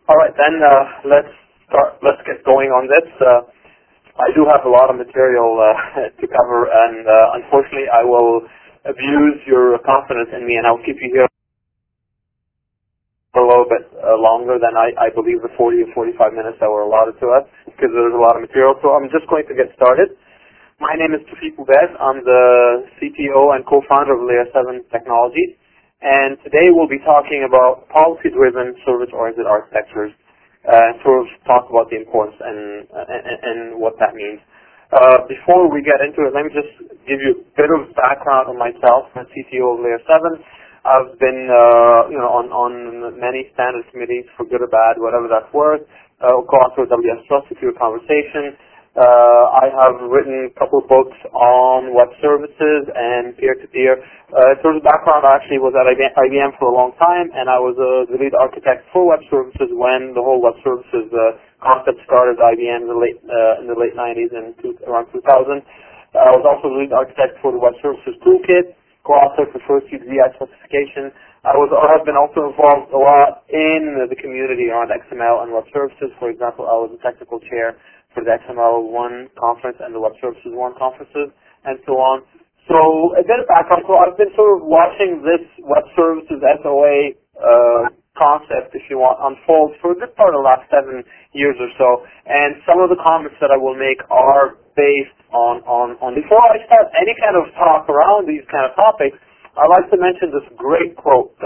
All right, then let's start. Let's get going on this. I do have a lot of material to cover, and unfortunately, I will abuse your confidence in me, and I'll keep you here for a little bit longer than I believe the 40 or 45 minutes that were allotted to us, because there's a lot of material. So I'm just going to get started. My name is Tawfiq Boubez. I'm the CTO and co-founder of Layer 7 Technologies, and today we'll be talking about policy-driven, service-oriented architectures, and sort of talk about the importance and what that means. Before we get into it, let me just give you a bit of background on myself. I'm CTO of Layer 7. I've been, on many standards committees for good or bad, whatever that's worth. Co-author of WS Trust Secure Conversation. I have written a couple of books on web services and peer-to-peer. Sort of background, I actually was at IBM for a long time, and I was the lead architect for web services when the whole web services concept started at IBM in the late 90s and around 2000. I was also the lead architect for the Web Services Toolkit, co-author for first UDI specification. I have been also involved a lot in the community around XML and web services. For example, I was the technical chair for the XML1 conference and the Web Services 1 conferences, and so on. So a bit of background. So I've been sort of watching this web services SOA concept, if you want, unfold for a good part of the last 7 years or so. And some of the comments that I will make are based on before I start any kind of talk around these kind of topics, I'd like to mention this great quote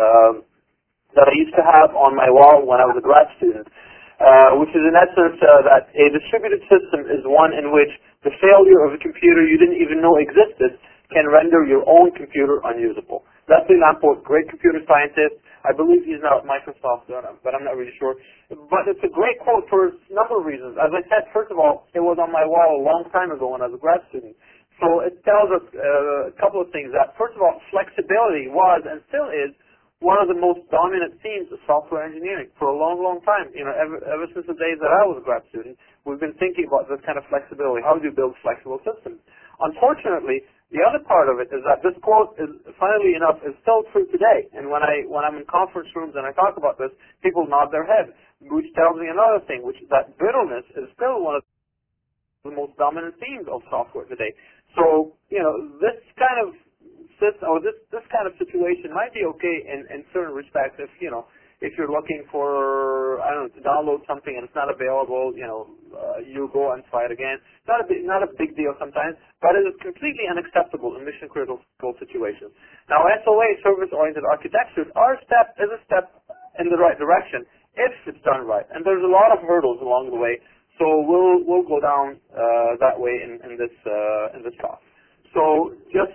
that I used to have on my wall when I was a grad student. Which is in essence that a distributed system is one in which the failure of a computer you didn't even know existed can render your own computer unusable. Leslie Lamport, great computer scientist. I believe he's now at Microsoft, but I'm not really sure. But it's a great quote for a number of reasons. As I said, first of all, it was on my wall a long time ago when I was a grad student. So it tells us a couple of things. That first of all, flexibility was and still is one of the most dominant themes of software engineering for a long, long time. You know, ever since the days that I was a grad student, we've been thinking about this kind of flexibility. How do you build flexible systems? Unfortunately, the other part of it is that this quote is, funnily enough, is still true today. And when I'm in conference rooms and I talk about this, people nod their head, which tells me another thing, which is that brittleness is still one of the most dominant themes of software today. So, you know, this kind of system, or this kind of situation might be okay in certain respects if you're looking for, I don't know, to download something and it's not available, you go and try it again. Not a big deal sometimes, but it is completely unacceptable in mission critical situations. Now, SOA, service-oriented architectures, is a step in the right direction if it's done right. And there's a lot of hurdles along the way, so we'll go down that way in this talk. So just,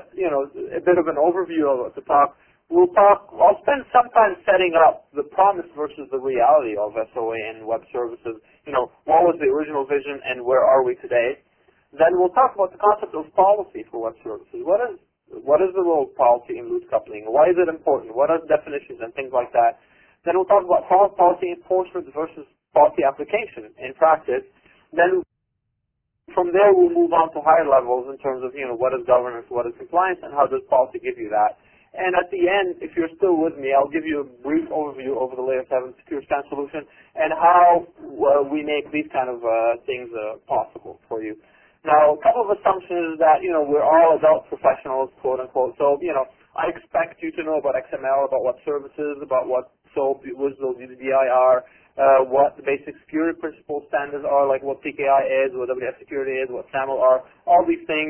a bit of an overview of the talk. I'll spend some time setting up the promise versus the reality of SOA and web services. What was the original vision and where are we today? Then we'll talk about the concept of policy for web services. What is the role of policy in loose coupling? Why is it important? What are the definitions and things like that? Then we'll talk about policy enforcement versus policy application in practice. Then from there, we'll move on to higher levels in terms of, what is governance, what is compliance, and how does policy give you that. And at the end, if you're still with me, I'll give you a brief overview over the Layer 7 Secure Scan solution and how we make these kind of things possible for you. Now, a couple of assumptions is that, we're all adult professionals, quote unquote. So, I expect you to know about XML, about what services, about what SOAP, WSDL, UDI are, what the basic security principle standards are, like what PKI is, what WS security is, what SAML are, all these things.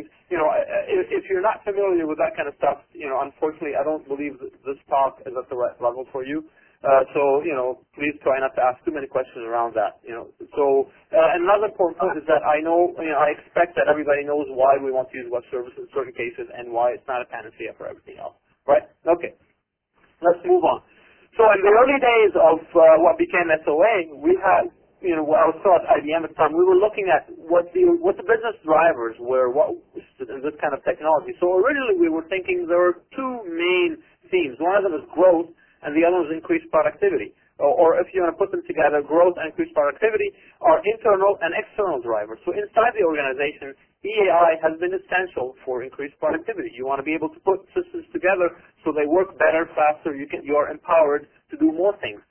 If you're not familiar with that kind of stuff, unfortunately, I don't believe that this talk is at the right level for you. So, please try not to ask too many questions around that. So, another important point is that I expect that everybody knows why we want to use web services in certain cases and why it's not a panacea for everything else. Right? Okay. Let's move on. So in the early days of what became SOA, we had, I was still at IBM at the time, we were looking at what the business drivers were in this kind of technology. So originally we were thinking there were two main themes. One of them is growth, and the other is increased productivity. Or if you want to put them together, growth and increased productivity are internal and external drivers. So inside the organization, EAI has been essential for increased productivity. You want to be able to put systems together so they work better, faster. You are empowered to do more things.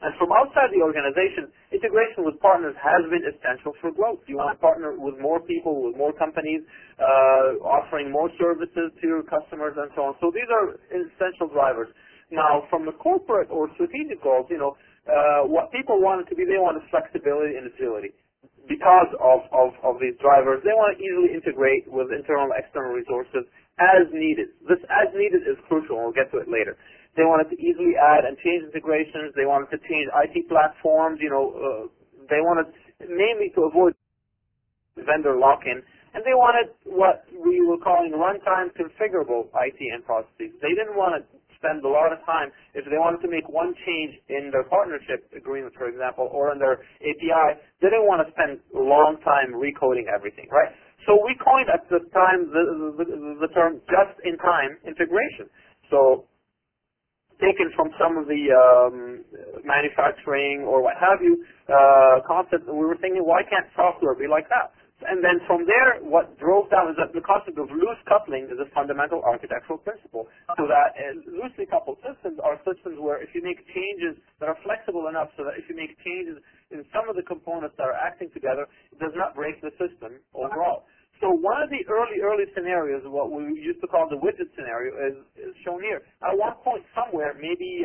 And from outside the organization, integration with partners has been essential for growth. You want to partner with more people, with more companies, offering more services to your customers and so on. So these are essential drivers. Now, from the corporate or strategic goals, what people want it to be, they want flexibility and agility. Because of these drivers, they want to easily integrate with internal and external resources as needed. This as needed is crucial, and we'll get to it later. They wanted to easily add and change integrations. They wanted to change IT platforms. They wanted mainly to avoid vendor lock-in, and they wanted what we were calling runtime configurable IT and processes. They didn't want to spend a lot of time if they wanted to make one change in their partnership agreement, for example, or in their API. They didn't want to spend a long time recoding everything, right? So we coined at the time the term just-in-time integration. So taken from some of the manufacturing or what have you concepts, we were thinking, why can't software be like that? And then from there, what drove down is that the concept of loose coupling is a fundamental architectural principle. So that loosely coupled systems are systems where if you make changes that are flexible enough so that if you make changes in some of the components that are acting together, it does not break the system overall. So one of the early scenarios, what we used to call the widget scenario, is shown here. At one point somewhere, maybe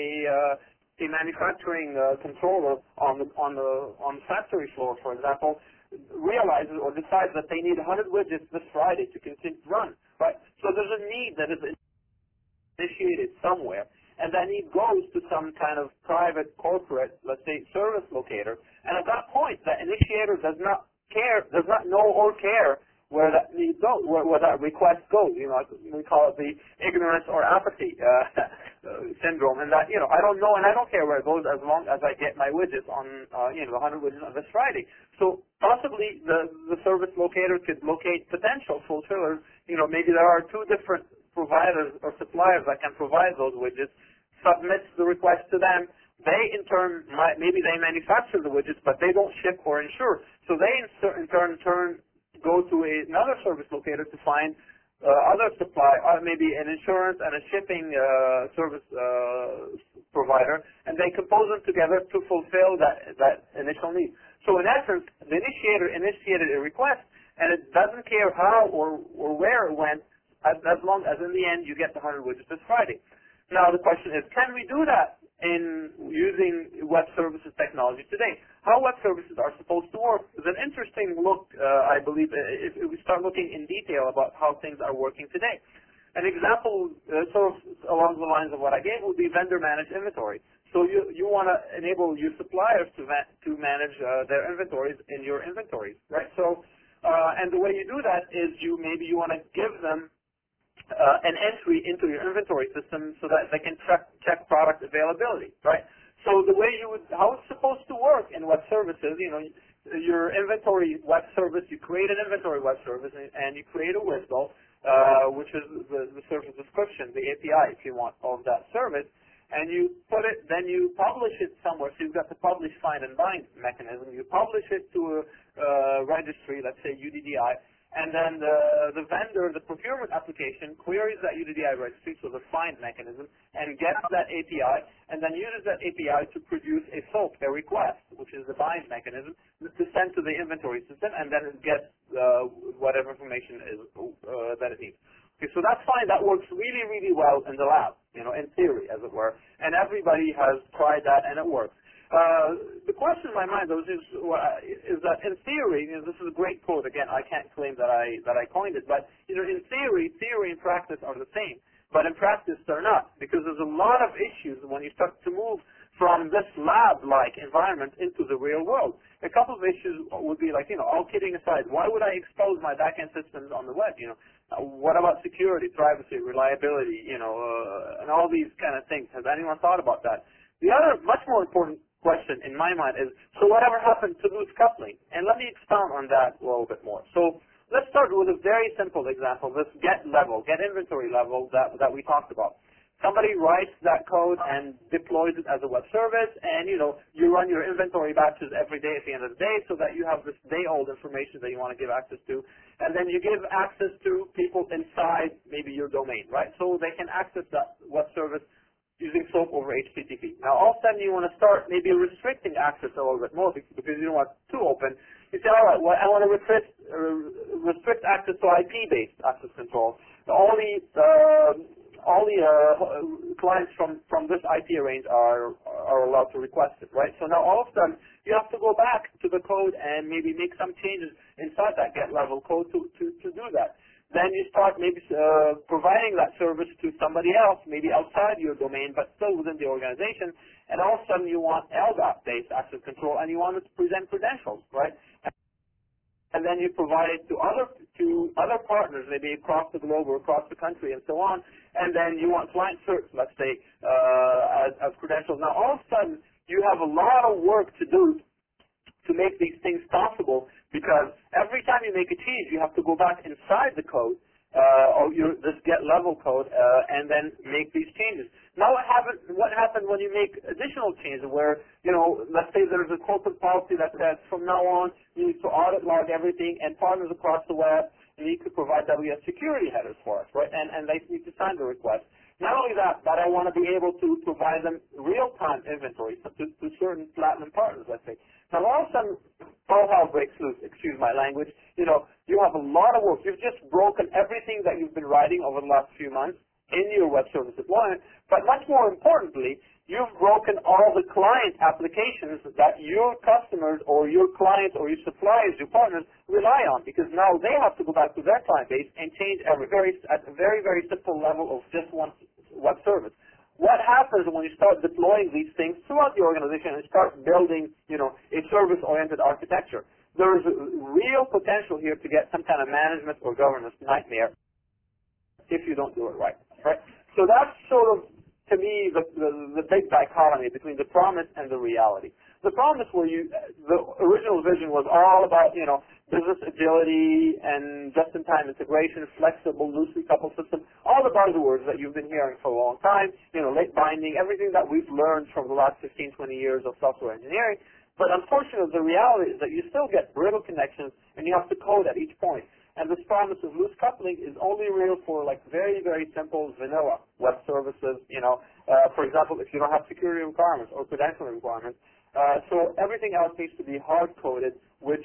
a manufacturing controller on the factory floor, for example, realizes or decides that they need 100 widgets this Friday to continue to run, right? So there's a need that is initiated somewhere, and that need goes to some kind of private corporate, let's say, service locator, and at that point, that initiator does not know or care where that need goes, where that request goes. We call it the ignorance or apathy syndrome, and that, I don't know and I don't care where it goes as long as I get my widgets on, the 100 widgets on this Friday. So possibly the service locator could locate potential fulfillers. Maybe there are two different providers or suppliers that can provide those widgets, submits the request to them. They, in turn, maybe they manufacture the widgets, but they don't ship or insure. So they, in turn, go to another service locator to find other supply, maybe an insurance and a shipping service provider, and they compose them together to fulfill that initial need. So in essence, the initiator initiated a request, and it doesn't care how or where it went, as long as in the end you get the 100 widgets this Friday. Now the question is, can we do that in using web services technology today? How web services are supposed to work is an interesting look, I believe, if we start looking in detail about how things are working today. An example sort of along the lines of what I gave would be vendor-managed inventory. So you want to enable your suppliers to manage their inventories in your inventories, right? So, and the way you do that is maybe you want to give them an entry into your inventory system so that they can check product availability, right? So the way how it's supposed to work in web services, your inventory web service, you create an inventory web service and you create a WSDL, which is the service description, the API, if you want, of that service, and you put it, then you publish it somewhere. So you've got the publish, find, and bind mechanism. You publish it to a registry, let's say UDDI, and then the vendor, the procurement application, queries that UDDI registry, so the find mechanism, and gets that API, and then uses that API to produce a SOAP, a request, which is the bind mechanism, to send to the inventory system, and then it gets whatever information is that it needs. Okay, so that's fine. That works really, really well in the lab, in theory, as it were, and everybody has tried that, and it works. The question in my mind, though, is that in theory, this is a great quote. Again, I can't claim that I coined it, but in theory and practice are the same. But in practice, they're not, because there's a lot of issues when you start to move from this lab-like environment into the real world. A couple of issues would be like, all kidding aside, why would I expose my back-end systems on the web? What about security, privacy, reliability, and all these kind of things? Has anyone thought about that? The other, much more important question in my mind is, so whatever happened to loose coupling? And let me expound on that a little bit more. So let's start with a very simple example, this get inventory level that we talked about. Somebody writes that code and deploys it as a web service, and you run your inventory batches every day at the end of the day so that you have this day-old information that you want to give access to, and then you give access to people inside maybe your domain, right? So they can access that web service using SOAP over over HTTP. Now, all of a sudden, you want to start maybe restricting access a little bit more because you don't want too open. You say, all right, well, I want to restrict access to IP-based access control. All the clients from this IP range are allowed to request it, right? So now all of a sudden, you have to go back to the code and maybe make some changes inside that get level code to do that. Then you start maybe providing that service to somebody else, maybe outside your domain, but still within the organization. And all of a sudden, you want LDAP-based access control, and you want it to present credentials, right? And then you provide it to other partners, maybe across the globe or across the country, and so on. And then you want client certs, let's say, as credentials. Now, all of a sudden, you have a lot of work to do to make these things possible, because every time you make a change, you have to go back inside the code, or this get level code, and then make these changes. Now, what happens when you make additional changes where, let's say there's a corporate policy that says from now on, you need to audit log everything, and partners across the web need to provide WS security headers for us, right? And they need to sign the request. Not only that, but I want to be able to provide them real-time inventory to certain platinum partners, let's say. Now, all of a sudden, all hell breaks loose, excuse my language. You have a lot of work. You've just broken everything that you've been writing over the last few months in your web service deployment, but much more importantly, you've broken all the client applications that your customers or your clients or your suppliers, your partners, rely on, because now they have to go back to their client base and change at a very, very simple level of just one web service. What happens when you start deploying these things throughout the organization and start building, a service-oriented architecture? There is real potential here to get some kind of management or governance nightmare if you don't do it right. Right? So that's sort of, to me, the big dichotomy between the promise and the reality. The promise where the original vision was all about, business agility and just-in-time integration, flexible, loosely coupled system, all the buzzwords that you've been hearing for a long time, late binding, everything that we've learned from the last 15, 20 years of software engineering. But unfortunately, the reality is that you still get brittle connections and you have to code at each point. And this promise of loose coupling is only real for very, very simple vanilla web services, for example, if you don't have security requirements or credentialing requirements. So everything else needs to be hard-coded, which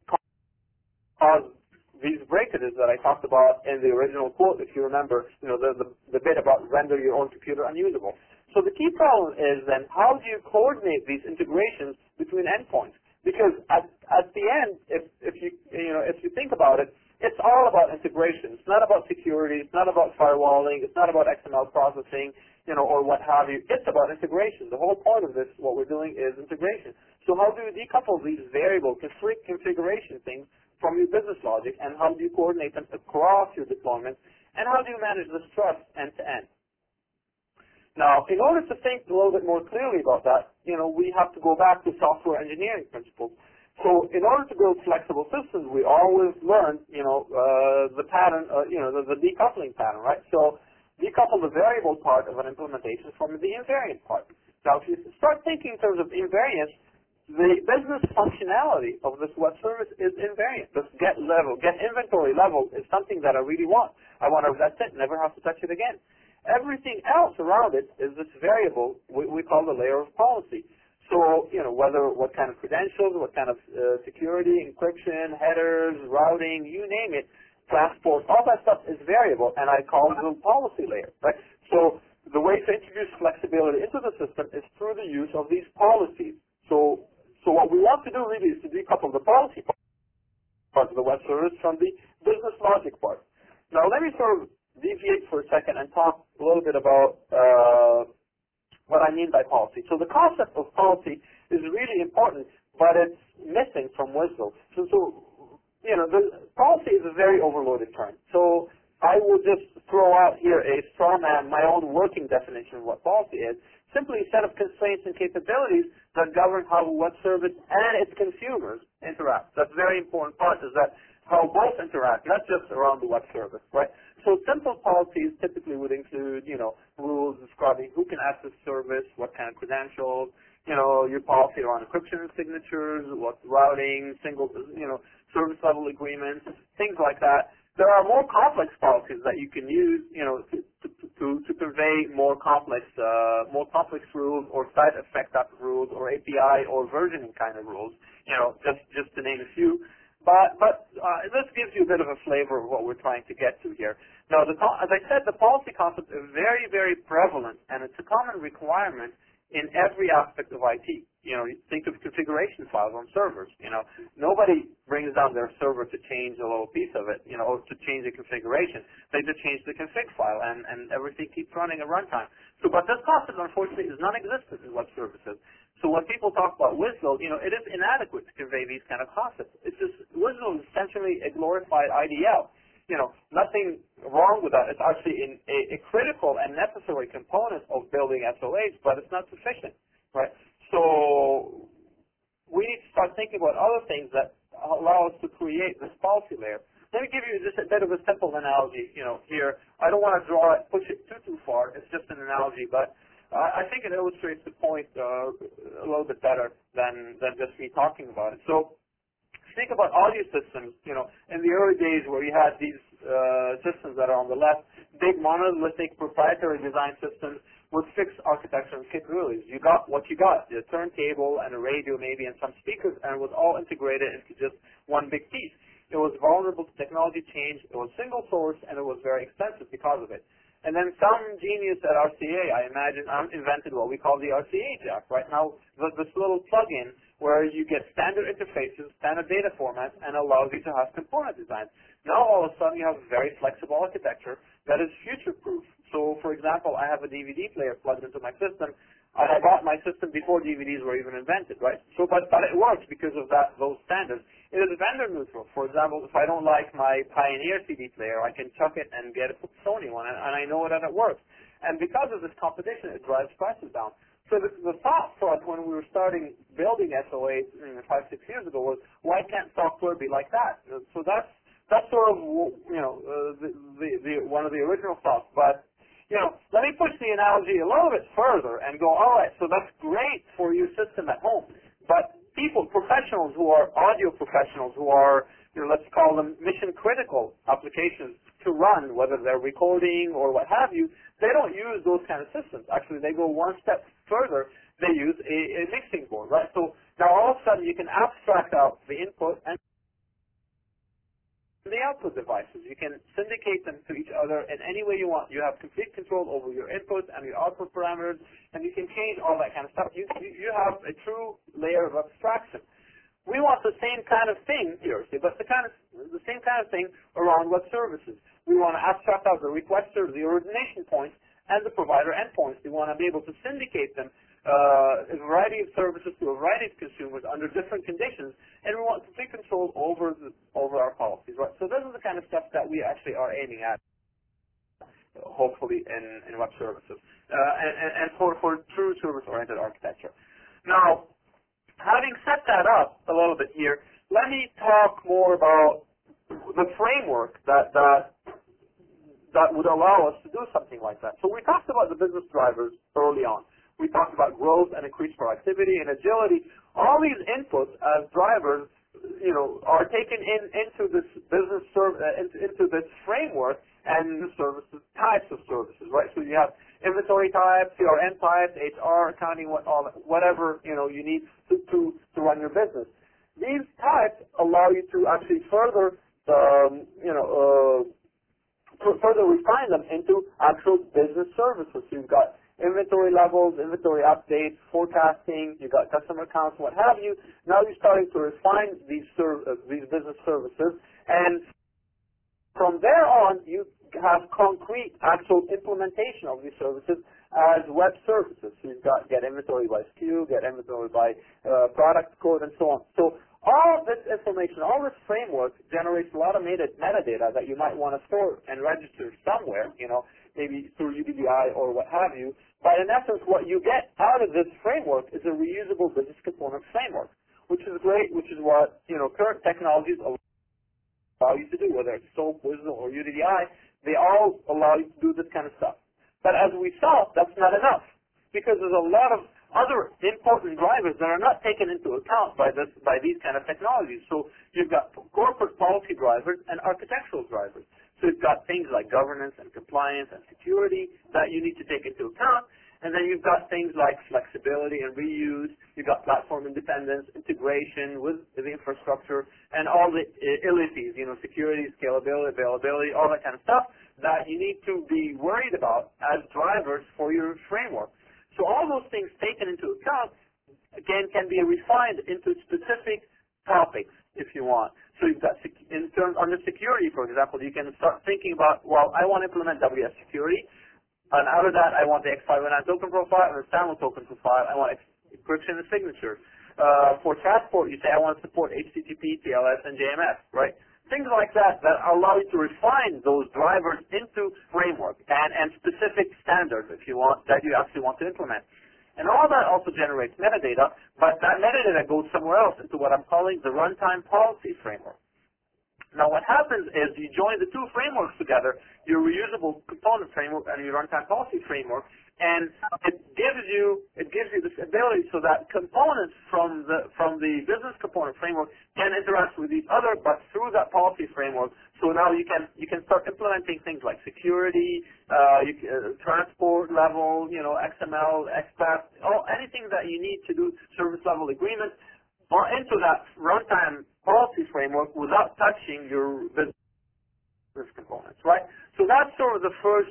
cause these breakages that I talked about in the original quote, if you remember, the bit about render your own computer unusable. So the key problem is then, how do you coordinate these integrations between endpoints? Because at the end, if you think about it, it's all about integration. It's not about security. It's not about firewalling. It's not about XML processing, or what have you. It's about integration. The whole point of this, what we're doing, is integration. So how do you decouple these variable configuration things from your business logic, and how do you coordinate them across your deployments, and how do you manage this trust end-to-end? Now, in order to think a little bit more clearly about that, we have to go back to software engineering principles. So in order to build flexible systems, we always learn, the pattern, the decoupling pattern, right? So decouple the variable part of an implementation from the invariant part. Now, if you start thinking in terms of invariance, the business functionality of this web service is invariant. This get inventory level is something that I really want. I want to, that's it, never have to touch it again. Everything else around it is this variable we call the layer of policy. So, what kind of credentials, what kind of security, encryption, headers, routing, you name it, transport, all that stuff is variable, and I call it the policy layer, right? So the way to introduce flexibility into the system is through the use of these policies. So what we want to do really is to decouple the policy part of the web service from the business logic part. Now let me sort of deviate for a second and talk a little bit about what I mean by policy. So the concept of policy is really important, but it's missing from WSDL. So the policy is a very overloaded term. So I will just throw out here a straw man, my own working definition of what policy is, simply a set of constraints and capabilities that govern how a web service and its consumers interact. That's a very important part, is that how both interact, not just around the web service, right? So simple policies typically would include, rules describing who can access service, what kind of credentials, your policy around encryption and signatures, what routing, service level agreements, things like that. There are more complex policies that you can use, to convey more complex rules or side effect type of rules or API or versioning kind of rules. Just to name a few. But this gives you a bit of a flavor of what we're trying to get to here. Now, as I said, the policy concept is very, very prevalent, and it's a common requirement in every aspect of IT. Think of configuration files on servers. Nobody brings down their server to change a little piece of it, or to change the configuration. They just change the config file, and everything keeps running at runtime. But this concept, unfortunately, is non-existent in web services. So when people talk about WSDL, it is inadequate to convey these kind of concepts. It's just, WSDL is essentially a glorified IDL. Nothing wrong with that. It's actually a critical and necessary component of building SLAs, but it's not sufficient, right? So we need to start thinking about other things that allow us to create this policy layer. Let me give you just a bit of a simple analogy, here. I don't want to push it too far. It's just an analogy, but I think it illustrates the point a little bit better than just me talking about it. So think about audio systems, in the early days where you had these systems that are on the left, big monolithic proprietary design systems with fixed architecture and capabilities. You got what you got, a turntable and a radio maybe and some speakers, and it was all integrated into just one big piece. It was vulnerable to technology change, it was single source, and it was very expensive because of it. And then some genius at RCA, I imagine, invented what we call the RCA jack. Right now, this little plug-in where you get standard interfaces, standard data formats, and allows you to have component designs. Now, all of a sudden, you have a very flexible architecture that is future-proof. So, for example, I have a DVD player plugged into my system. I bought my system before DVDs were even invented, right? So, but it works because of those standards. It is vendor neutral. For example, if I don't like my Pioneer CD player, I can chuck it and get a Sony one, and I know that it works. And because of this competition, it drives prices down. So the thought for us when we were starting building SOAs 5-6 years ago was, why can't software be like that? So that's sort of one of the original thoughts. But let me push the analogy a little bit further and go, all right, so that's great for your system at home. But people, professionals who are audio professionals, who are, let's call them mission-critical applications to run, whether they're recording or what have you, they don't use those kind of systems. Actually, they go one step further. They use a mixing board, right? So now all of a sudden you can abstract out the input and the output devices. You can syndicate them to each other in any way you want. You have complete control over your input and your output parameters, and you can change all that kind of stuff. You have a true layer of abstraction. We want the same kind of thing here, but the same kind of thing around web services. We want to abstract out the requester, the origination points, and the provider endpoints. We want to be able to syndicate them a variety of services to a variety of consumers under different conditions, and we want complete control over our policies. Right? So this is the kind of stuff that we actually are aiming at, hopefully, in web services, and for true service-oriented architecture. Now, having set that up a little bit here, let me talk more about the framework that would allow us to do something like that. So we talked about the business drivers early on. We talked about growth and increased productivity and agility. All these inputs as drivers, are taken into this business into this framework and the services, types of services, right? So you have inventory types, CRM types, HR, accounting, whatever you need to run your business. These types allow you to actually further refine them into actual business services. So you've got inventory levels, inventory updates, forecasting, you've got customer counts, what have you. Now you're starting to refine these business services, and from there on, you have concrete actual implementation of these services as web services. So you've got get inventory by SKU, get inventory by product code, and so on. So all this information, all this framework generates a lot of metadata that you might want to store and register somewhere, maybe through UBDI or what have you. But in essence, what you get out of this framework is a reusable business component framework, which is great, which is what current technologies allow you to do, whether it's SOAP, WSDL, or UDDI. They all allow you to do this kind of stuff. But as we saw, that's not enough, because there's a lot of other important drivers that are not taken into account by these kind of technologies. So you've got corporate policy drivers and architectural drivers. So you've got things like governance and compliance and security that you need to take into account. And then you've got things like flexibility and reuse. You've got platform independence, integration with the infrastructure, and all the ilities, security, scalability, availability, all that kind of stuff that you need to be worried about as drivers for your framework. So all those things taken into account, again, can be refined into specific topics if you want. So you've got, in terms under security, for example, you can start thinking about, well, I want to implement WS security, and out of that, I want the X509 token profile and the SAML token profile. I want encryption and signature. For transport, you say, I want to support HTTP, TLS, and JMS, right? Things like that allow you to refine those drivers into framework and specific standards, if you want, that you actually want to implement. And all that also generates metadata, but that metadata goes somewhere else into what I'm calling the runtime policy framework. Now what happens is you join the two frameworks together, your reusable component framework and your runtime policy framework, and it gives you this ability so that components from the business component framework can interact with each other, but through that policy framework. So now you can start implementing things like security, transport level, XML, XPath, anything that you need to do service level agreement into that runtime policy framework without touching your business components, right? So that's sort of the first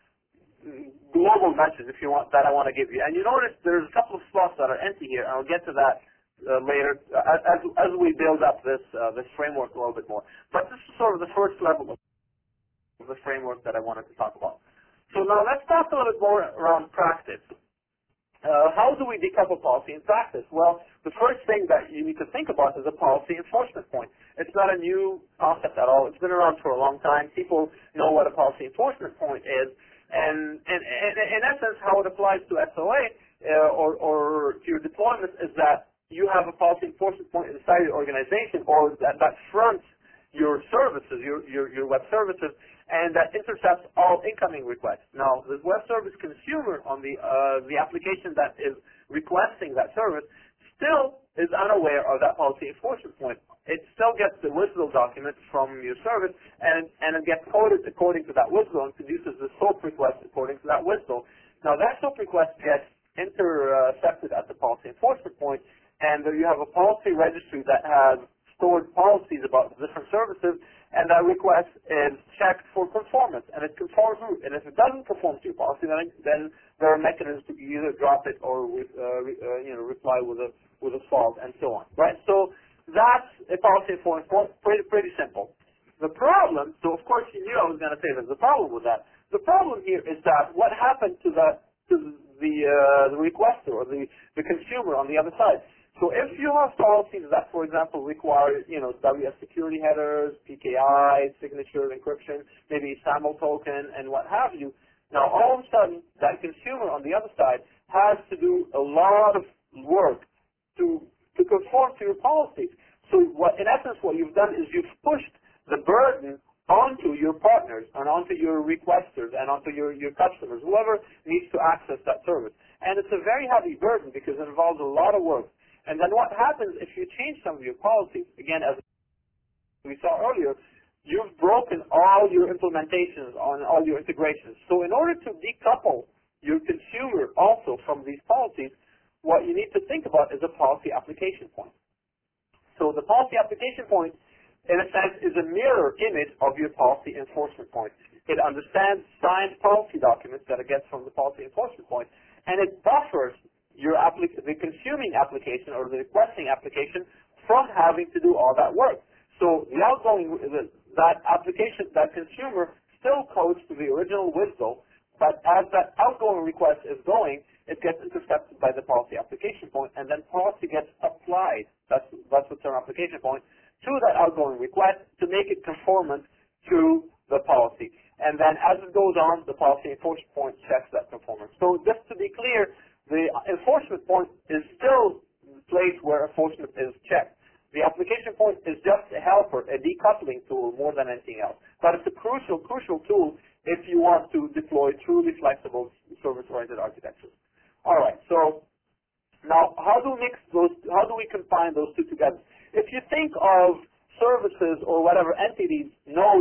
global message, if you want, that I want to give you. And you notice there's a couple of slots that are empty here, and I'll get to that later as we build up this framework a little bit more. But this is sort of the first level of the framework that I wanted to talk about. So now let's talk a little bit more around practice. How do we decouple policy and practice? Well, the first thing that you need to think about is a policy enforcement point. It's not a new concept at all. It's been around for a long time. People know what a policy enforcement point is. And in essence, how it applies to SOA or to your deployment is that you have a policy enforcement point inside your organization or that fronts your services, your web services, and that intercepts all incoming requests. Now, the web service consumer on the application that is requesting that service still is unaware of that policy enforcement point. It still gets the WSDL document from your service, and it gets coded according to that WSDL and produces the SOAP request according to that WSDL. Now, that SOAP request gets intercepted at the policy enforcement point, and you have a policy registry that has stored policies about different services, and that request is checked for performance, and it conforms to it. And if it doesn't perform to your policy, then there are mechanisms to either drop it or reply with a fault and so on. Right? So that's a policy enforcement, pretty simple. The problem, so of course you knew I was going to say there's a problem with that. The problem here is that what happened to the requester or the consumer on the other side. So if you have policies that, for example, require, WS security headers, PKI, signature, encryption, maybe SAML token, and what have you, now all of a sudden, that consumer on the other side has to do a lot of work to conform to your policies. So in essence, what you've done is you've pushed the burden onto your partners and onto your requesters and onto your customers, whoever needs to access that service. And it's a very heavy burden because it involves a lot of work. And then what happens if you change some of your policies, again, as we saw earlier, you've broken all your implementations on all your integrations. So in order to decouple your consumer also from these policies, what you need to think about is a policy application point. So the policy application point, in a sense, is a mirror image of your policy enforcement point. It understands signed policy documents that it gets from the policy enforcement point, and it buffers the consuming application or the requesting application from having to do all that work. So the outgoing, that application, that consumer still codes to the original WSDL, but as that outgoing request is going, it gets intercepted by the policy application point, and then policy gets applied, that's the term application point, to that outgoing request to make it conformant to the policy. And then as it goes on, the policy enforcement point checks that conformance. So just to be clear, the enforcement point is still the place where enforcement is checked. The application point is just a helper, a decoupling tool more than anything else. But it's a crucial tool if you want to deploy truly flexible service-oriented architectures. All right, so now how do we combine those two together? If you think of services or whatever entities, nodes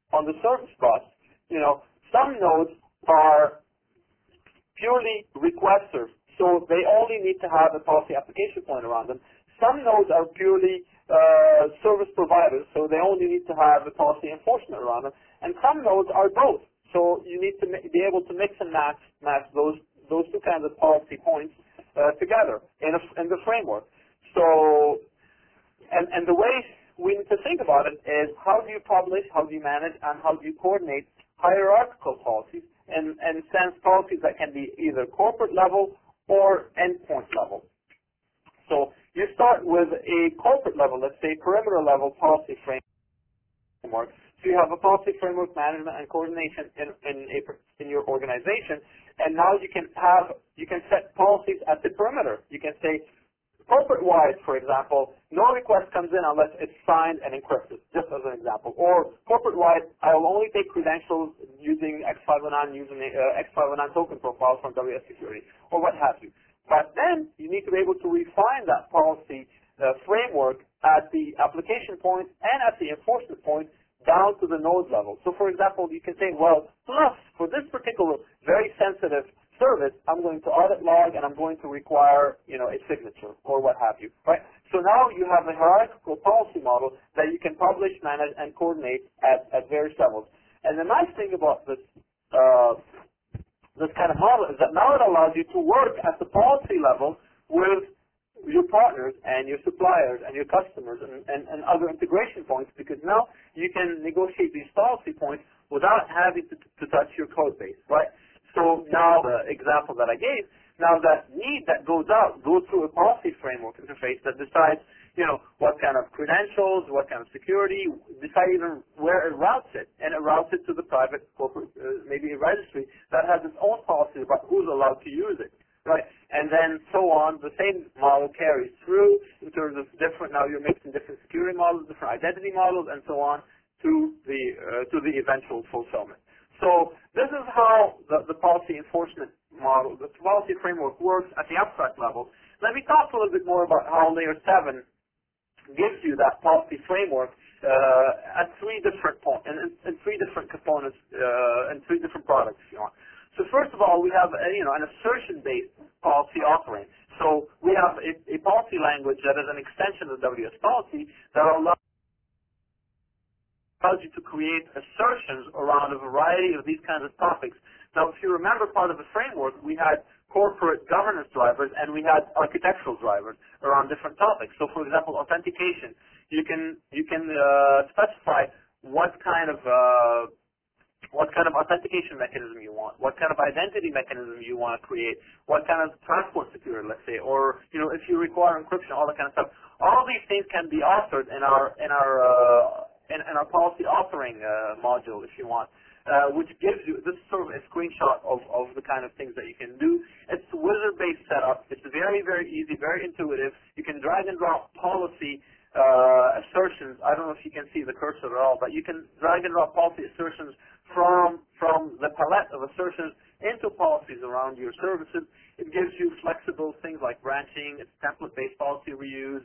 on the service bus, some nodes are purely requesters, so they only need to have a policy application point around them. Some nodes are purely service providers, so they only need to have a policy enforcement around them. And some nodes are both, so you need to be able to mix and match those two kinds of policy points together in the framework. So, and the way we need to think about it is how do you publish, how do you manage, and how do you coordinate hierarchical policies and sense policies that can be either corporate level or endpoint level. So you start with a corporate level, let's say perimeter level policy framework. So you have a policy framework management and coordination in your organization, and now you can set policies at the perimeter. You can say corporate-wide, for example, no request comes in unless it's signed and encrypted, just as an example. Or corporate-wide, I will only take credentials using X509, using X509 token profiles from WS Security, or what have you. But then you need to be able to refine that policy framework at the application point and at the enforcement point down to the node level. So, for example, you can say, well, plus for this particular very sensitive service, I'm going to audit log and I'm going to require, a signature or what have you, right? So now you have a hierarchical policy model that you can publish, manage, and coordinate at various levels. And the nice thing about this kind of model is that now it allows you to work at the policy level with your partners and your suppliers and your customers and other integration points, because now you can negotiate these policy points without having to touch your code base, right? So now the example that I gave, now that need that goes out goes through a policy framework interface that decides, what kind of credentials, what kind of security, decide even where it routes it, and it routes it to the private corporate, maybe a registry that has its own policy about who's allowed to use it. Right, and then so on. The same model carries through in terms of now you're mixing different security models, different identity models, and so on to the eventual fulfillment. So this is how the policy enforcement model, the policy framework works at the abstract level. Let me talk a little bit more about how Layer 7 gives you that policy framework at three different points, and three different components, and three different products, if you want. So first of all, we have an assertion-based policy offering. So we have a policy language that is an extension of the WS policy that allows you to create assertions around a variety of these kinds of topics. Now, if you remember part of the framework, we had corporate governance drivers and we had architectural drivers around different topics. So, for example, authentication. You can specify what kind of authentication mechanism you want, what kind of identity mechanism you want to create, what kind of transport security, let's say, or if you require encryption, all that kind of stuff. All these things can be authored in our policy authoring module, if you want, which gives you this is sort of a screenshot of the kind of things that you can do. It's a wizard-based setup. It's very, very easy, very intuitive. You can drag and drop policy assertions. I don't know if you can see the cursor at all, but you can drag and drop policy assertions from the palette of assertions into policies around your services. It gives you flexible things like branching, it's template-based policy reuse,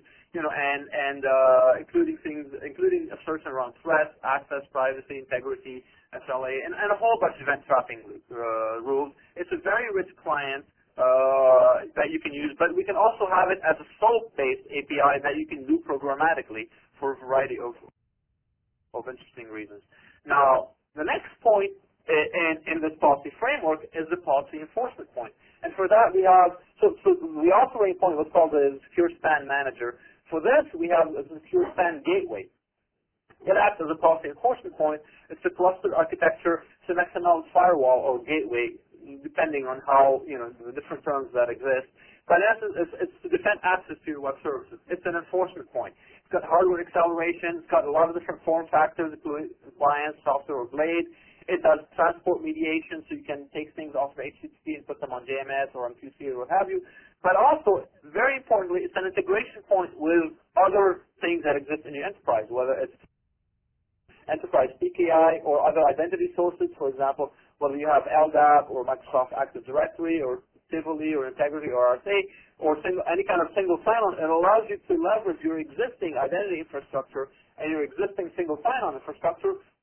including assertion around threats, access, privacy, integrity, SLA, and a whole bunch of event trapping rules. It's a very rich client that you can use, but we can also have it as a SOAP-based API that you can do programmatically for a variety of interesting reasons. Now, the next point in this policy framework is the policy enforcement point. And for that we have, so the authoring point was called the Secure Span Manager. For this we have a Secure Span Gateway. It acts as a policy enforcement point. It's a clustered architecture. It's an XML firewall or gateway, depending on how, the different terms that exist. But in essence, it's to defend access to your web services. It's an enforcement point. It's got hardware acceleration. It's got a lot of different form factors, including appliance, software, or blade. It does transport mediation, so you can take things off of HTTP and put them on JMS or on QC or what have you. But also, very importantly, it's an integration point with other things that exist in your enterprise, whether it's enterprise PKI or other identity sources, for example, whether you have LDAP or Microsoft Active Directory or Tivoli or Integrity or RSA or any kind of single sign-on. It allows you to leverage your existing identity infrastructure and your existing single sign-on infrastructure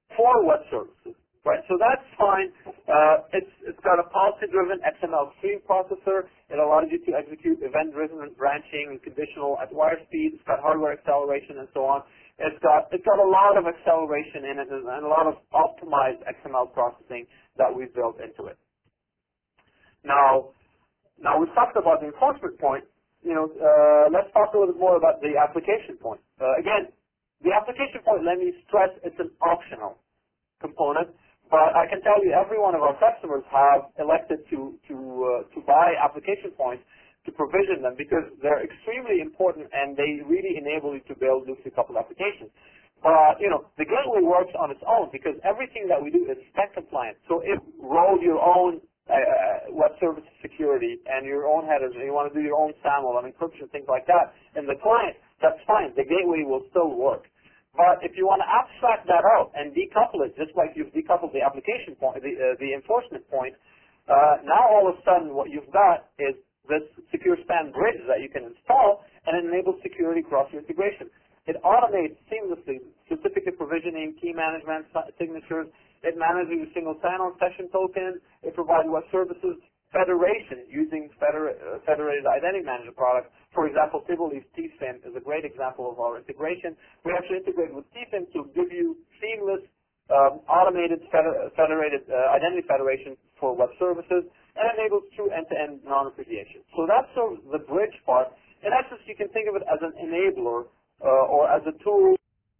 for web services, right? So that's fine. It's got a policy-driven XML stream processor. It allows you to execute event-driven branching and conditional at wire speed. It's got hardware acceleration and so on. It's got a lot of acceleration in it and a lot of optimized XML processing that we've built into it. Now we've talked about the enforcement point. Let's talk a little bit more about the application point. Again, the application point, let me stress, it's an optional component, but I can tell you every one of our customers have elected to buy application points to provision them because they're extremely important and they really enable you to build loosely coupled applications. But, the gateway works on its own because everything that we do is spec compliant. So if roll your own web service security and your own headers and you want to do your own SAML and encryption, things like that, and the client, that's fine. The gateway will still work. But if you want to abstract that out and decouple it, just like you've decoupled the application point, the enforcement point, now all of a sudden what you've got is this secure span bridge that you can install and it enables security cross-your integration. It automates seamlessly certificate provisioning, key management, signatures. It manages a single sign-on session token. It provides web services federation using federated identity management products. For example, Tivoli's TFIN is a great example of our integration. We actually integrate with TFIN to give you seamless automated federated identity federation for web services and enables true end-to-end non-repudiation. So that's sort of the bridge part. In essence, you can think of it as an enabler or as a tool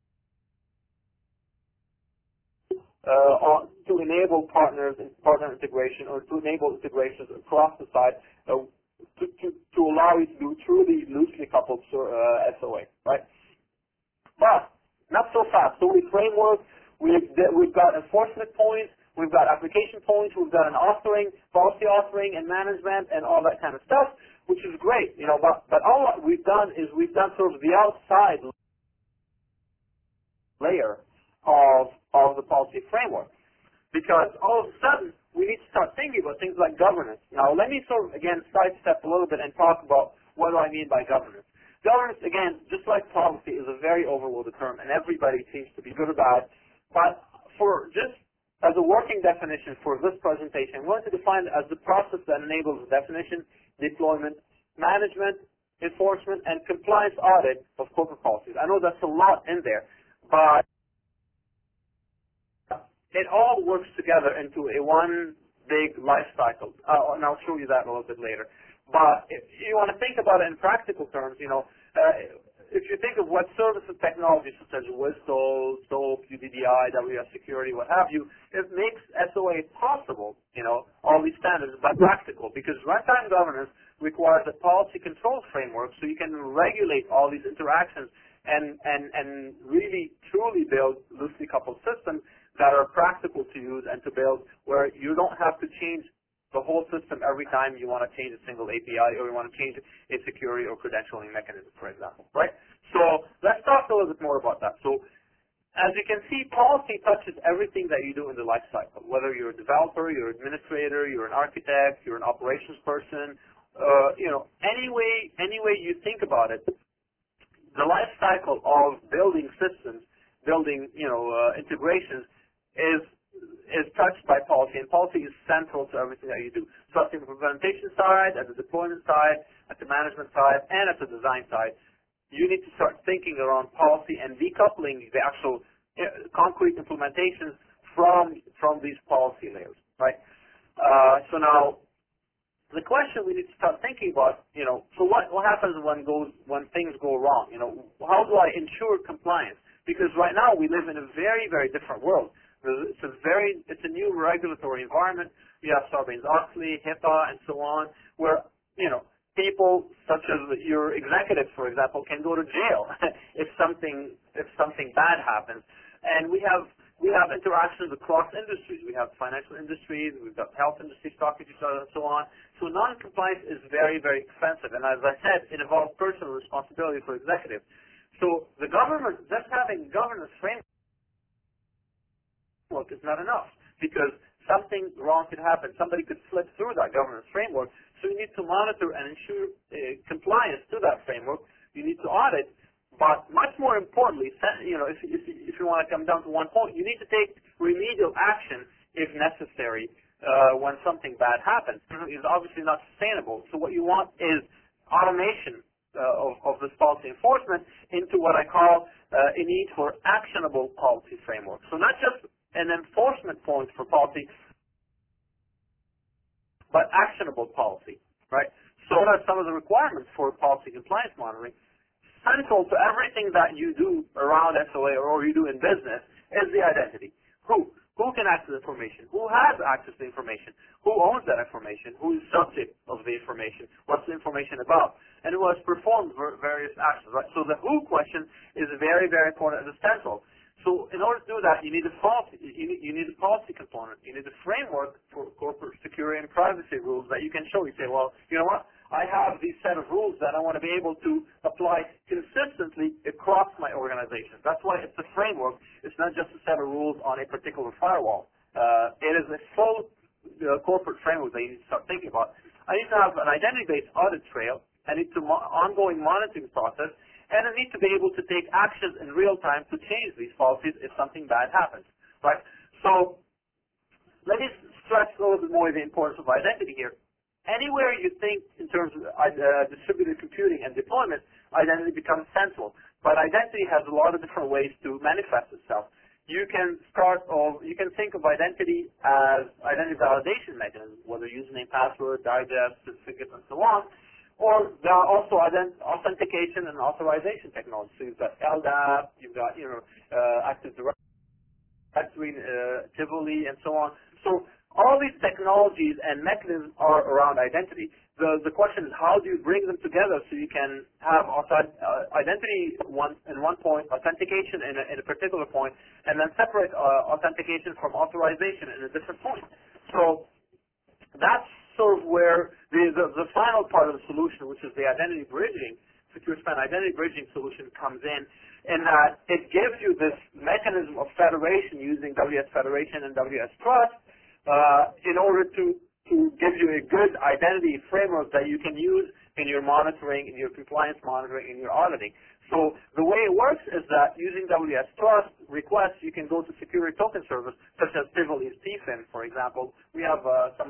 to enable partner integration or to enable integrations across the site to allow you to do truly loosely coupled SOA, right? But not so fast. So we framework, we've got enforcement points, we've got application points, we've got an authoring, policy authoring and management and all that kind of stuff, which is great, but all what we've done is we've done sort of the outside layer of the policy framework. Because all of a sudden, we need to start thinking about things like governance. Now, let me sort of, again, sidestep a little bit and talk about what do I mean by governance. Governance, again, just like policy, is a very overloaded term, and everybody seems to be good or bad. But for just as a working definition for this presentation, we want to define it as the process that enables the definition, deployment, management, enforcement, and compliance audit of corporate policies. I know that's a lot in there, but it all works together into a one big life cycle. And I'll show you that a little bit later. But if you want to think about it in practical terms, if you think of web services technologies such as WSDL, SOAP, UDDI, WS Security, what have you, it makes SOA possible, all these standards, but practical, because runtime governance requires a policy control framework so you can regulate all these interactions and really truly build loosely coupled systems that are practical to use and to build where you don't have to change the whole system every time you want to change a single API or you want to change a security or credentialing mechanism, for example, right? So let's talk a little bit more about that. So as you can see, policy touches everything that you do in the life cycle, whether you're a developer, you're an administrator, you're an architect, you're an operations person, any way you think about it, the life cycle of building systems, building, integrations is touched by policy, and policy is central to everything that you do. So at the implementation side, at the deployment side, at the management side, and at the design side, you need to start thinking around policy and decoupling the actual concrete implementations from these policy layers, right? So now, the question we need to start thinking about, so what happens when things go wrong? How do I ensure compliance? Because right now we live in a very, very different world. It's a new regulatory environment. You have Sarbanes-Oxley, HIPAA, and so on, where people such as your executive, for example, can go to jail if something bad happens. And we have interactions across industries. We have financial industries, we've got health industry, stock industry, and so on. So non-compliance is very, very expensive. And as I said, it involves personal responsibility for executives. So the government, just having governance framework is not enough because something wrong could happen. Somebody could slip through that governance framework. So you need to monitor and ensure compliance to that framework. You need to audit, But much more importantly, if you want to come down to one point, you need to take remedial action if necessary when something bad happens. It's obviously not sustainable. So what you want is automation of this policy enforcement into what I call a need for actionable policy framework. So not just an enforcement point for policy, but actionable policy, right? So what are some of the requirements for policy compliance monitoring? Central to everything that you do around SOA or you do in business is the identity. Who? Who can access information? Who has access to information? Who owns that information? Who is subject of the information? What's the information about? And who has performed various actions, right? So the who question is very, very important and essential. So in order to do that, you need a policy. You need a policy component. You need a framework for corporate security and privacy rules that you can show. You say, well, you know what? I have these set of rules that I want to be able to apply consistently across my organization. That's why it's a framework. It's not just a set of rules on a particular firewall. It is a full corporate framework that you need to start thinking about. I need to have an identity-based audit trail. I need to ongoing monitoring process. And I need to be able to take actions in real time to change these policies if something bad happens, right? So let me stress a little bit more the importance of identity here. Anywhere you think in terms of distributed computing and deployment, identity becomes central. But identity has a lot of different ways to manifest itself. You can think of identity as identity validation mechanism, whether username, password, digest, certificates, and so on. Or there are also authentication and authorization technologies. So you've got LDAP, you've got Active Directory, Tivoli, and so on. So all these technologies and mechanisms are around identity. The question is, how do you bring them together so you can have identity in one point, authentication in a particular point, and then separate authentication from authorization in a different point. So that's sort of where the final part of the solution, which is the identity bridging, secure span identity bridging solution, comes in that it gives you this mechanism of federation using WS Federation and WS Trust in order to give you a good identity framework that you can use in your monitoring, in your compliance monitoring, in your auditing. So the way it works is that using WS Trust requests, you can go to security token service, such as Tivoli's TFIN, for example. We have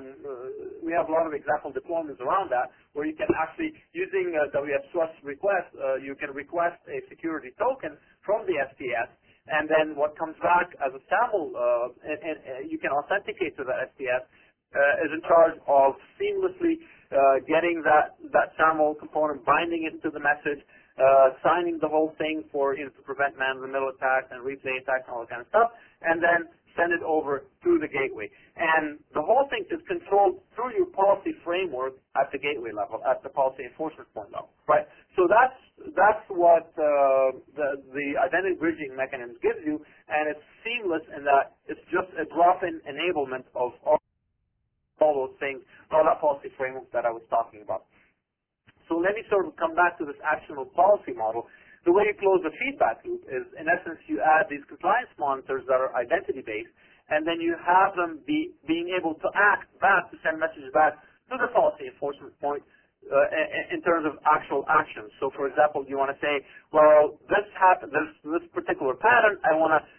we have a lot of example deployments around that, where you can actually, using WS Trust request, you can request a security token from the STS, and then what comes back as a sample, and you can authenticate to the STS, is in charge of seamlessly getting that SAML component, binding it into the message, signing the whole thing for to prevent man-in-the-middle attacks and replay attacks and all that kind of stuff, and then send it over to the gateway. And the whole thing is controlled through your policy framework at the gateway level, at the policy enforcement point level, right? So that's what the identity bridging mechanism gives you, and it's seamless in that it's just a drop-in enablement of all those things, all that policy framework that I was talking about. So let me sort of come back to this actionable policy model. The way you close the feedback loop is, in essence, you add these compliance monitors that are identity-based, and then you have them being able to act back, to send messages back to the policy enforcement point in terms of actual actions. So, for example, you want to say, well, this happened, this particular pattern, I want to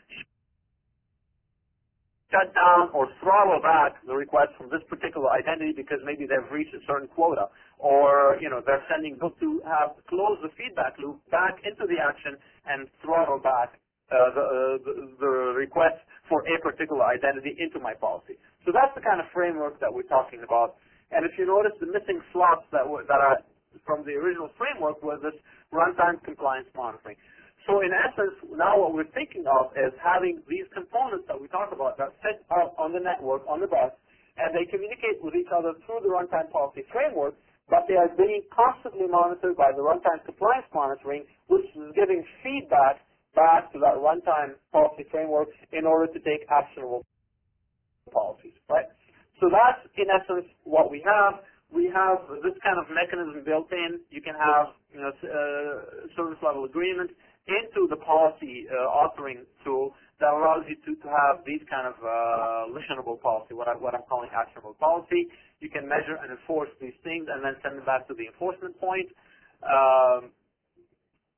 shut down or throttle back the request from this particular identity because maybe they've reached a certain quota, or they're sending to have close the feedback loop back into the action and throttle back the request for a particular identity into my policy. So that's the kind of framework that we're talking about. And if you notice, the missing slots that are from the original framework was this runtime compliance monitoring. So in essence, now what we're thinking of is having these components that we talk about that sit up on the network, on the bus, and they communicate with each other through the runtime policy framework, but they are being constantly monitored by the runtime compliance monitoring, which is giving feedback back to that runtime policy framework in order to take actionable policies, right? So that's, in essence, what we have. We have this kind of mechanism built in. You can have service level agreement into the policy authoring tool that allows you to have these kind of listenable policy, what I'm calling actionable policy. You can measure and enforce these things and then send them back to the enforcement point.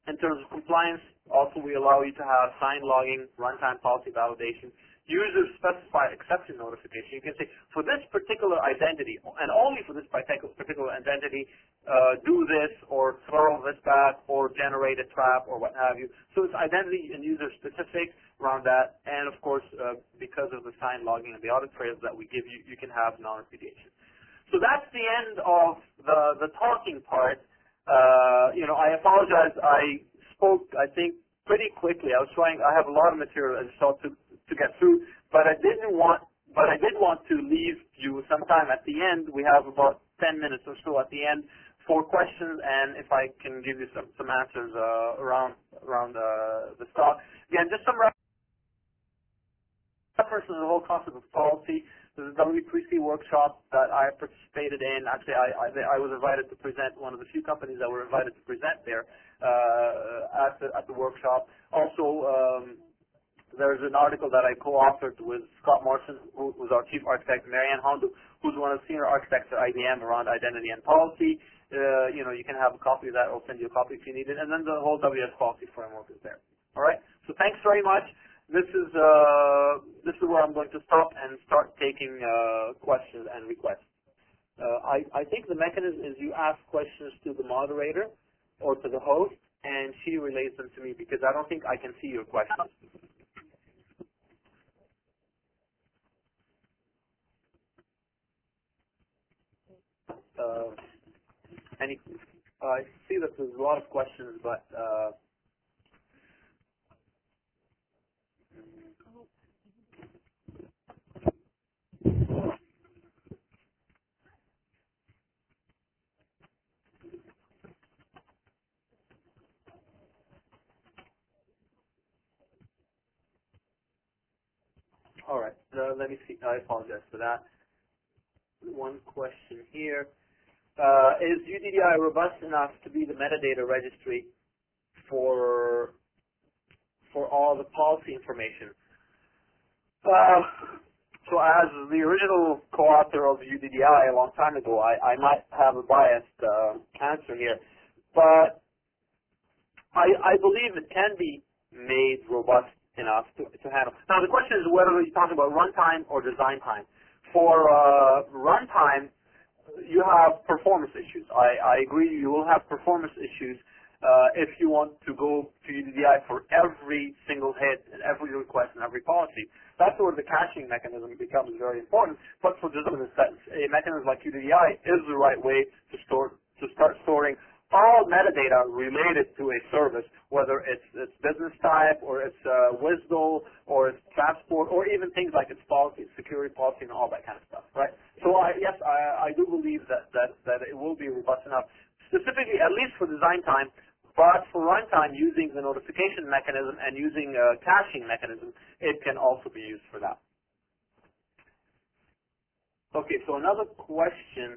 In terms of compliance, also we allow you to have sign logging, runtime policy validation, user-specified exception notification. You can say, for this particular identity, and only for this particular identity, do this, or throw this back, or generate a trap, or what have you. So it's identity and user-specific around that, and of course, because of the sign logging and the audit trails that we give you, you can have non-repudiation. So that's the end of the talking part. I apologize. I spoke, I think, pretty quickly. I have a lot of material I just thought to get through, but I did want to leave you some time at the end. We have about 10 minutes or so at the end for questions, and if I can give you some answers around the stock. Again, just some reference to the whole concept of policy. There's a W3C workshop that I participated in. Actually, I was invited to present, one of the few companies that were invited to present there at the workshop. Also, there's an article that I co-authored with Scott Morrison, who was our chief architect, Marianne Hondo, who's one of the senior architects at IBM around identity and policy. You can have a copy of that. I'll send you a copy if you need it. And then the whole WS policy framework is there. All right. So thanks very much. This is where I'm going to stop and start taking questions and requests. I think the mechanism is you ask questions to the moderator or to the host, and she relays them to me because I don't think I can see your questions. I see that there's a lot of questions, but all right. Let me see. I apologize for that. One question here. Is UDDI robust enough to be the metadata registry for all the policy information? So as the original co-author of UDDI a long time ago, I might have a biased answer here, but I believe it can be made robust enough to handle. Now the question is whether you're talking about runtime or design time. For runtime, you have performance issues. I agree you will have performance issues if you want to go to UDDI for every single hit and every request and every policy. That's where the caching mechanism becomes very important. But for design, a mechanism like UDDI is the right way to start storing all metadata related to a service, whether it's business type or it's WSDL or it's transport or even things like its policy, security policy, and all that kind of stuff, right? So yes, I do believe that it will be robust enough, specifically at least for design time. But for runtime, using the notification mechanism and using a caching mechanism, it can also be used for that. Okay, so another question.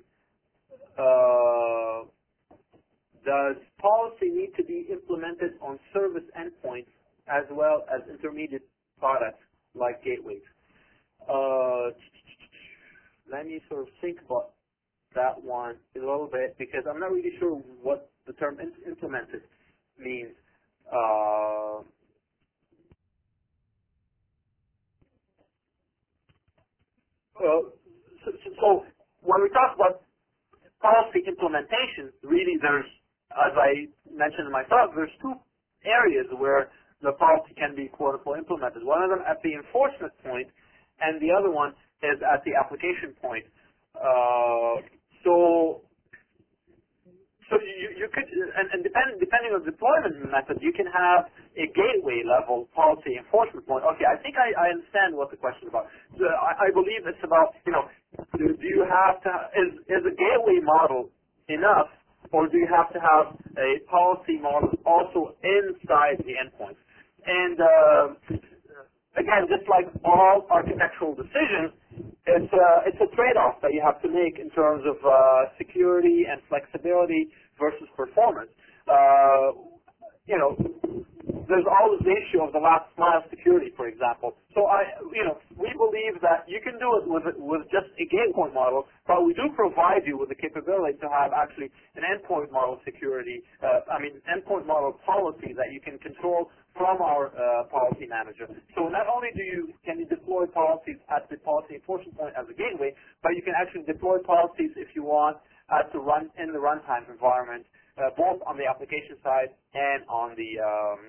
Does policy need to be implemented on service endpoints as well as intermediate products like gateways? Let me sort of think about that one a little bit because I'm not really sure what the term implemented means. So when we talk about policy implementation, really there's, as I mentioned myself, there's two areas where the policy can be quote-unquote implemented. One of them at the enforcement point, and the other one is at the application point. So you could, and depending on the deployment method, you can have a gateway level policy enforcement point. Okay, I think I understand what the question is about. So I believe it's about, do you have to, is a gateway model enough, or do you have to have a policy model also inside the endpoints? And again, just like all architectural decisions, it's a trade-off that you have to make in terms of security and flexibility versus performance. there's always the issue of the last mile security, for example. So we believe that you can do it with just a gateway model, but we do provide you with the capability to have actually an endpoint model security, endpoint model policy that you can control from our policy manager. So not only can you deploy policies at the policy enforcement point as a gateway, but you can actually deploy policies if you want to run in the runtime environment, both on the application side and on the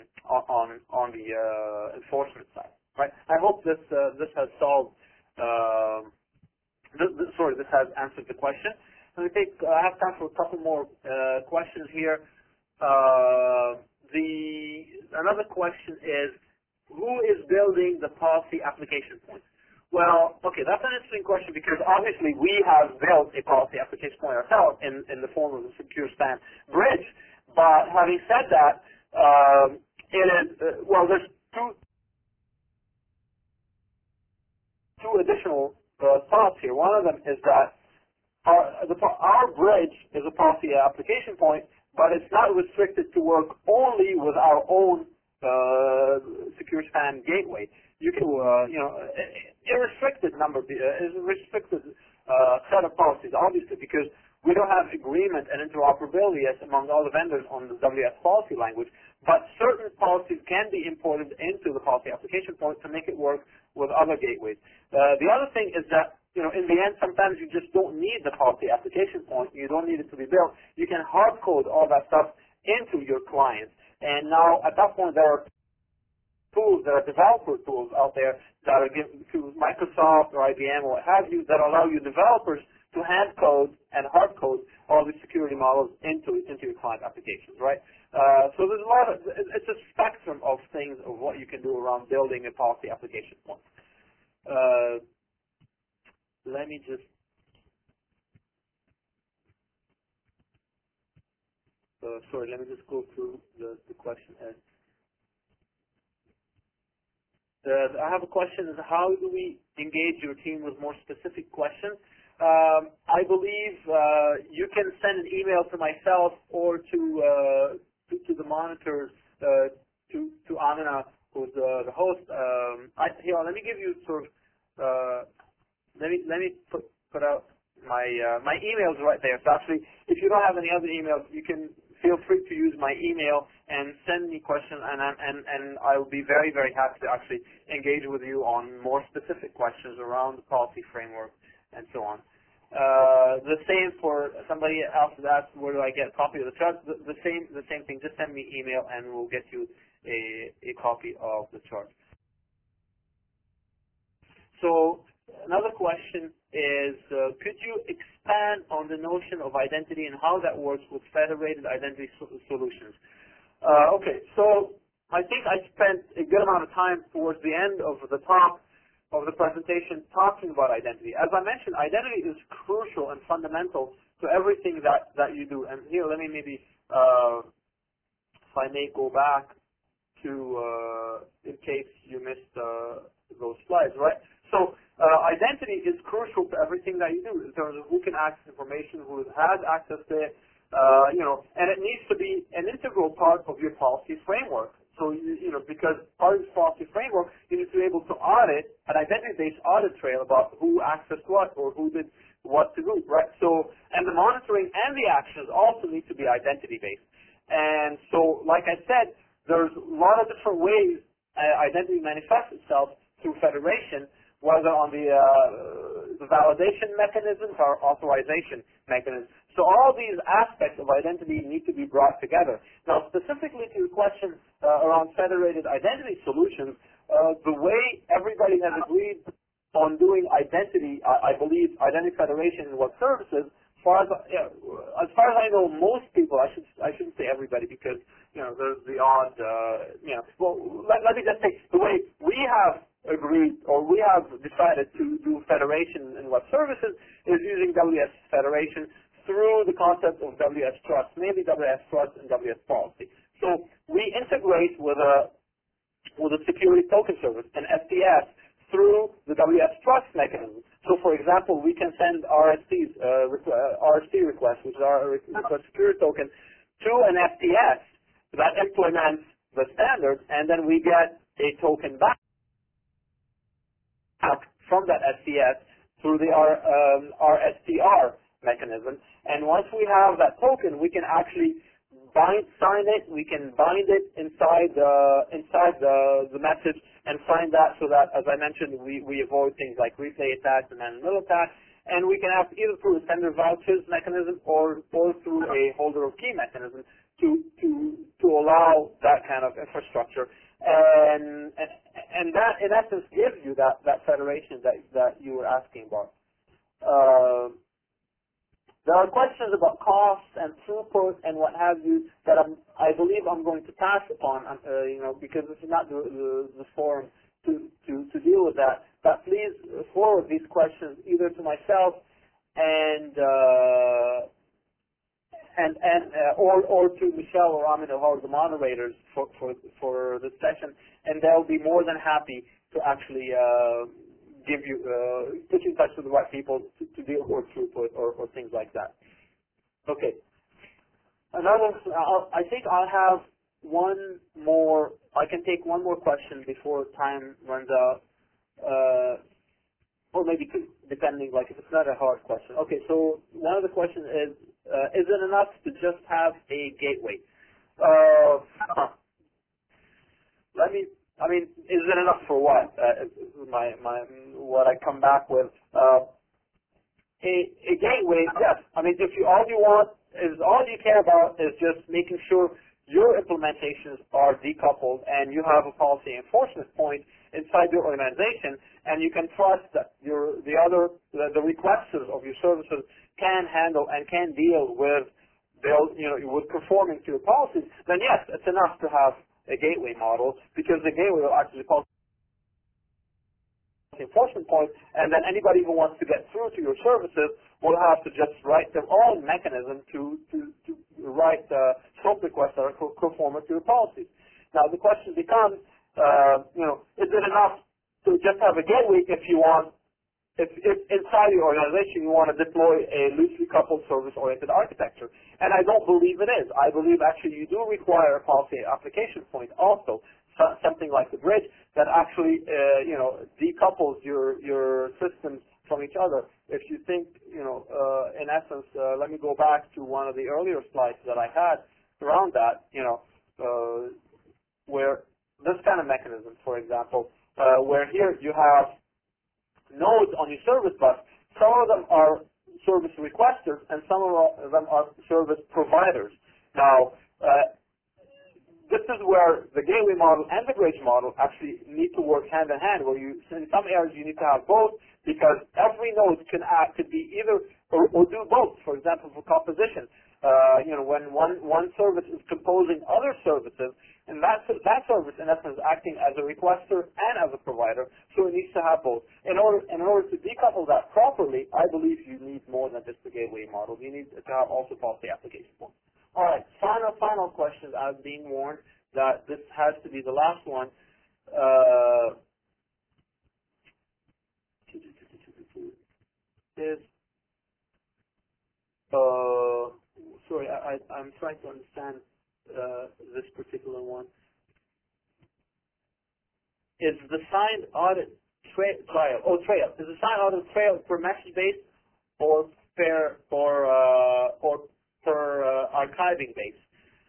enforcement side. Right? I hope this has solved. This has answered the question. I have time for a couple more questions here. Another question is, who is building the policy application point? Well, okay, that's an interesting question because obviously we have built a policy application point ourselves in the form of the Secure Span bridge. But having said that, there's two additional thoughts here. One of them is that our bridge is a policy application point, but it's not restricted to work only with our own Secure Span gateway. You can, a restricted set of policies, obviously, because we don't have agreement and interoperability as among all the vendors on the WS policy language, but certain policies can be imported into the policy application point to make it work with other gateways. The other thing is that, in the end, sometimes you just don't need the policy application point. You don't need it to be built. You can hard code all that stuff into your client. And now, at that point, there are tools, there are developer tools out there that are given to Microsoft or IBM or what have you that allow you developers to hand code and hard code all the security models into your client applications, right? So there's a lot of, it's a spectrum of things of what you can do around building a policy application point. Let me just, let me just go through the question. I have a question, is how do we engage your team with more specific questions? I believe you can send an email to myself or to the monitors, to Amina, who's the host. Let me give you let me put out my email's right there. So actually, if you don't have any other emails, you can feel free to use my email and send me questions, and I will be very, very happy to actually engage with you on more specific questions around the policy framework and so on. The same for somebody else that asked, where do I get a copy of the chart? The same thing. Just send me email, and we'll get you a copy of the chart. So another question is, could you expand on the notion of identity and how that works with federated identity solutions? Okay, so I think I spent a good amount of time towards the end of the talk of the presentation talking about identity. As I mentioned, identity is crucial and fundamental to everything that you do. And here, let me maybe, if I may go back to, in case you missed those slides, right? So identity is crucial to everything that you do in terms of who can access information, who has access to it, and it needs to be an integral part of your policy framework. So, because part of this policy framework, you need to be able to audit an identity-based audit trail about who accessed what or who did what to do, right? So, and the monitoring and the actions also need to be identity-based. And so, like I said, there's a lot of different ways identity manifests itself through federation, whether on the validation mechanisms or authorization mechanisms. So all these aspects of identity need to be brought together. Now, specifically to your question around federated identity solutions, the way everybody has agreed on doing identity, I believe, identity federation in web services, as far as I know, most people, I shouldn't say everybody because, there's the odd, well, let me just say, the way we have agreed, or we have decided to do federation in web services is using WS Federation through the concept of WS Trust, mainly WS Trust and WS Policy. So we integrate with a security token service, an SDS, through the WS Trust mechanism. So, for example, we can send RST requests, which are a security token, to an SDS that implements the standards, and then we get a token back from that SCS through the RSTR mechanism. And once we have that token, we can actually sign it. We can bind it inside the message and sign that, so that, as I mentioned, we avoid things like replay attacks and man-in-the-middle attacks. And we can have either through a sender vouchers mechanism or through a holder of key mechanism to allow that kind of infrastructure. And that, in essence, gives you that federation that you were asking about. There are questions about costs and throughput and what have you that I believe I'm going to pass upon, because this is not the forum to deal with that. But please forward these questions either to myself or to Michelle or Amin, who are the moderators for the session, and they'll be more than happy to actually give you put you in touch with the right people to deal with throughput or things like that. Okay. I think I'll have one more. I can take one more question before time runs out, or maybe two, depending. Like if it's not a hard question. Okay. So one of the questions is it enough to just have a gateway? Is it enough for what? What I come back with. A gateway, yes. If all you care about is just making sure your implementations are decoupled and you have a policy enforcement point inside your organization, and you can trust that the requesters of your services can handle and can deal with conforming to your policies, then yes, it's enough to have a gateway model, because the gateway will actually call the enforcement point, and then anybody who wants to get through to your services will have to just write their own mechanism to write SOAP requests that are conformant to your policies. Now the question becomes, is it enough to just have a gateway if inside your organization you want to deploy a loosely coupled service-oriented architecture? And I don't believe it is. I believe actually you do require a policy application point also, something like the bridge that actually decouples your systems from each other. If you think, in essence, let me go back to one of the earlier slides that I had around that, where this kind of mechanism, for example, where here you have nodes on your service bus. Some of them are service requesters and some of them are service providers. Now, this is where the gateway model and the bridge model actually need to work hand in hand, where in some areas you need to have both, because every node could be either or do both. For example, for composition, when one service is composing other services, and that service in essence is acting as a requester and as a provider, so it needs to have both. In order to decouple that properly, I believe you need more than just the gateway model. You need to have also policy application points. All right, final questions. I'm being warned that this has to be the last one. Sorry, I'm trying to understand this particular one. Is the signed audit trail? Is the signed audit trail per message based or per archiving base?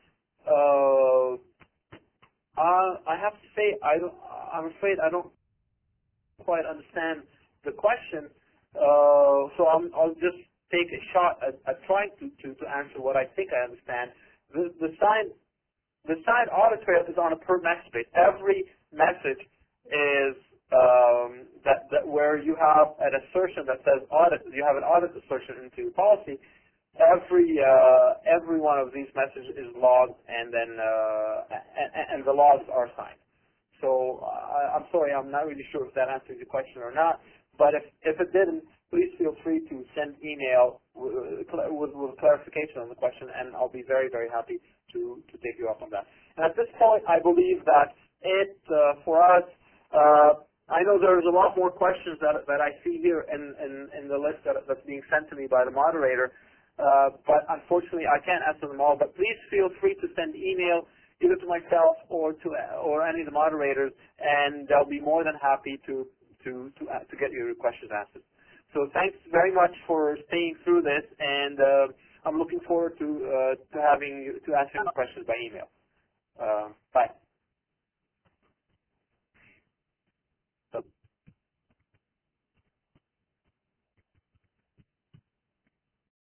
I have to say I'm afraid I don't quite understand the question. So I'll just take a shot at trying to answer what I think I understand. The signed audit trail is on a per message base. Every message is that where you have an assertion that says audit. You have an audit assertion into your policy. Every one of these messages is logged, and then and the logs are signed. So I'm sorry, I'm not really sure if that answers your question or not. But if it didn't, please feel free to send email with clarification on the question, and I'll be very, very happy to take you up on that. And at this point, I believe that for us. I know there's a lot more questions that I see here in the list that's being sent to me by the moderator. But unfortunately, I can't answer them all. But please feel free to send email either to myself or any of the moderators, and they'll be more than happy to get your questions answered. So thanks very much for staying through this, and I'm looking forward to answering the questions by email. Bye.